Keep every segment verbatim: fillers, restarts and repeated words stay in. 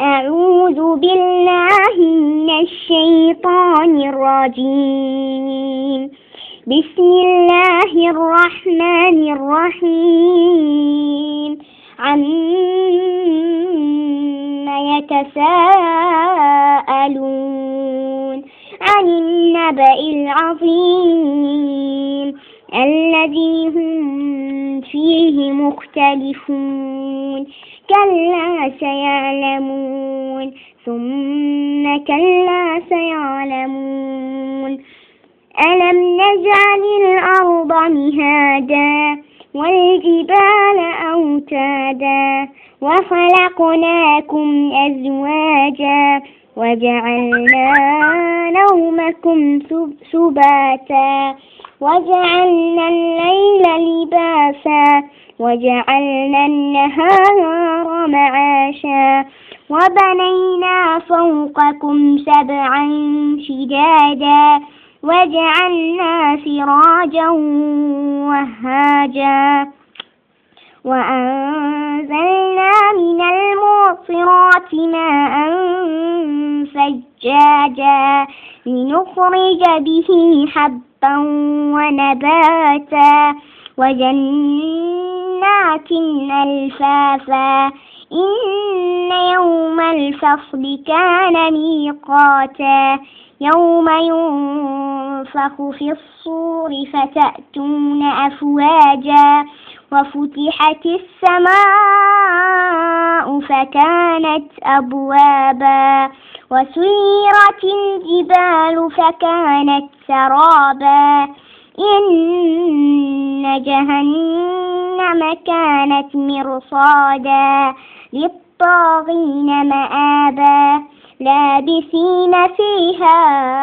أعوذ بالله من الشيطان الرجيم. بسم الله الرحمن الرحيم. عما يتساءلون عن النبأ العظيم الذي هم فيه مختلفون. كلا سيعلمون ثم كلا سيعلمون. ألم نجعل الأرض مهادا والجبال أوتادا وخلقناكم أزواجا وجعلنا نومكم سباتا وجعلنا الليل لباسا وجعلنا النهار معاشا وبنينا فوقكم سبعا شدادا وجعلنا سراجا وهاجا وأنزلنا من المعصرات ماء ثجاجا لنخرج به حبا ونباتا وجنات ألفافا. إن يوم الفصل كان ميقاتا يوم ينفخ في الصور فتأتون أفواجا وفتحت السماء فكانت أبوابا وسيرت الجبال فكانت سرابا. إن جهنم كانت مرصادا للطاغين مآبا لابثين فيها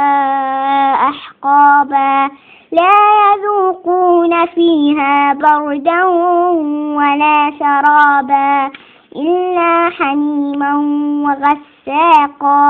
أحقابا لا يذوقون فيها بردا ولا شرابا إلا حميما وغساقا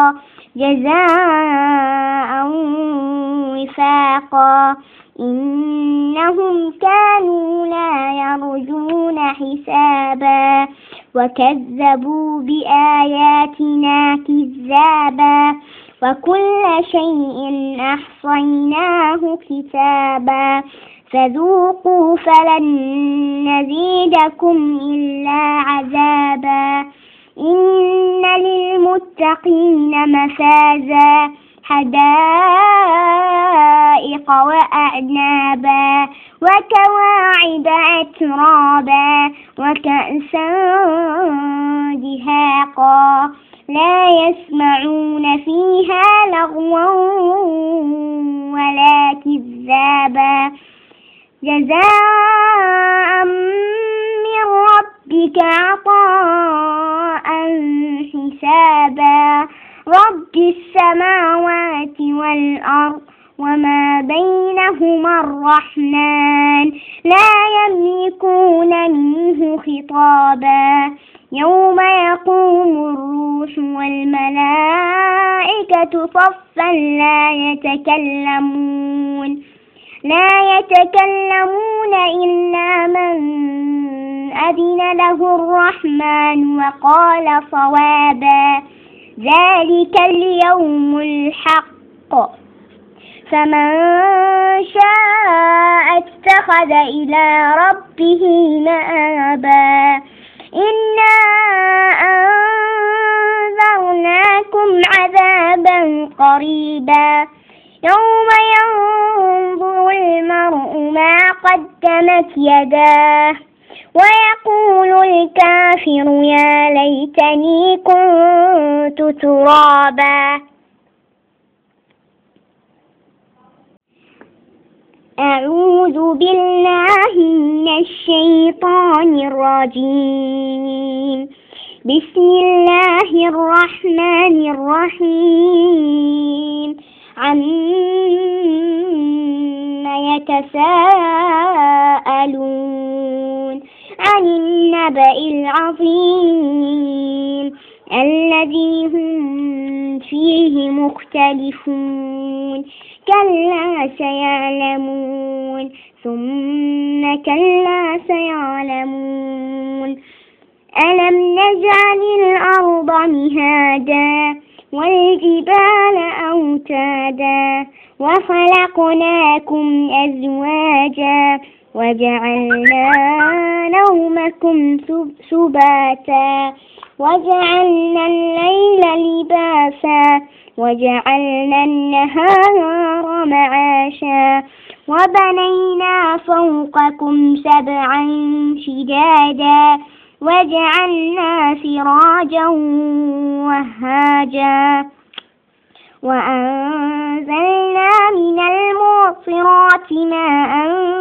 جزاء وفاقا. إنهم كانوا لا يرجون حسابا وكذبوا بآياتنا كذابا وكل شيء أحصيناه كتابا فذوقوا فلن نزيدكم إلا عذابا. إن للمتقين مفازا حدائق وأعنابا وكواعب أترابا وكأسا دهاقا لا يسمعون فيها لغوا ولا كذابا جزاء من ربك عطاء حسابا. رب السماوات والأرض وما بينهما الرحمن لا يملكون منه خطابا. يوم يقوم الروح والملائكة صفا لا يتكلمون لا يتكلمون إلا من أذن له الرحمن وقال صوابا. ذلك اليوم الحق فمن شاء اتخذ إلى ربه مآبا. إنا أنذرناكم عذابا قريبا يوم ينظر المرء ما قدمت يداه ويقول الكافر يا ليتني كنت ترابا. أعوذ بالله من الشيطان الرجيم. بسم الله الرحمن الرحيم. عما يتساءلون عن النبأ العظيم الذي هم فيه مختلفون. كلا سيعلمون ثم كلا سيعلمون. ألم نجعل الأرض مهادا والجبال أوتادا وخلقناكم أزواجا وجعلنا نومكم سباتا وجعلنا الليل لباسا وجعلنا النهار معاشا وبنينا فوقكم سبعا شدادا وجعلنا سراجا وهاجا وأنزلنا من المعصرات ماء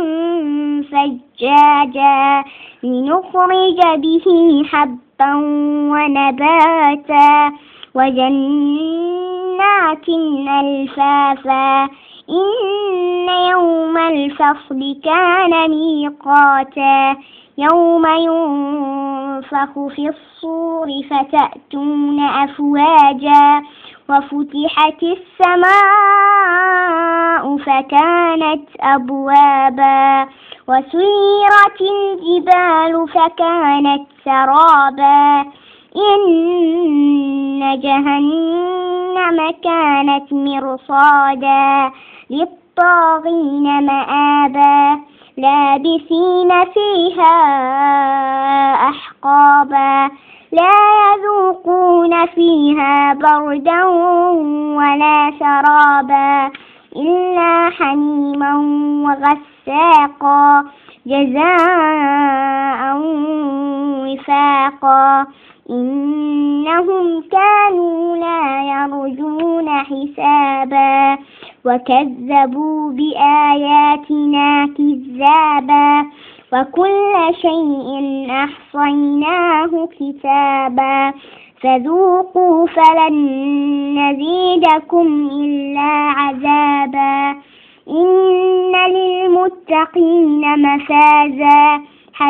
ثجاجا لنخرج به حبا ونباتا وجنات ألفافا إن يوم الفصل كان ميقاتا يوم ينفخ في الصور فتأتون أفواجا وفتحت السماء فكانت أبوابا وسيرت الجبال فكانت سرابا إن جهنم كانت مرصادا للطاغين مآبا لابثين فيها أحقابا لا يذوقون فيها بردا ولا شرابا إلا حميما وغساقا جزاء وفاقا إنهم كانوا لا يرجون حسابا وكذبوا بآياتنا كذابا وكل شيء أحصيناه كتابا فذوقوا فلن نزيدكم إلا عذابا إن للمتقين مفازا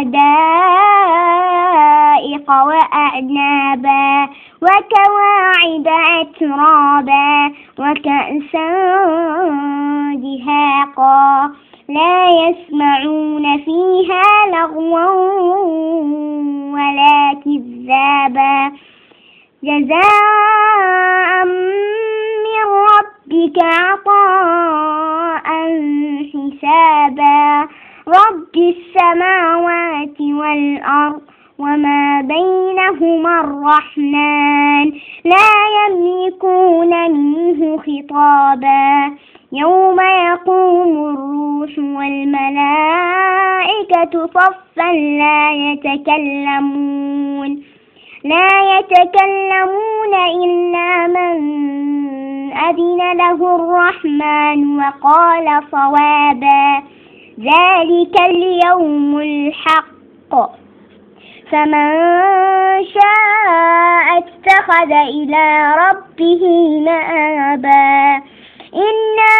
حدائق وأعنابا وكواعب أترابا وكأسا دهاقا لا يسمعون فيها لغوا ولا كذابا جزاء من ربك عطاء حسابا رب السماوات والأرض وما بينهما الرحمن لا يملكون منه خطابا يوم يقوم الروح والملائكة صفا لا يتكلمون لا يتكلمون إلا من أذن له الرحمن وقال صوابا ذلك اليوم الحق فمن شاء اتخذ إلى ربه مآبا إنا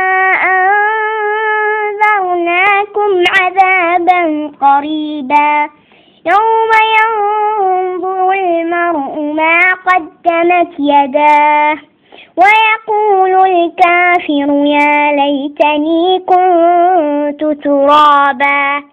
أنذرناكم عذابا قريبا يوم ينظر المرء ما قدمت يداه ويقول الكافر يا ليتني كنت ترابا.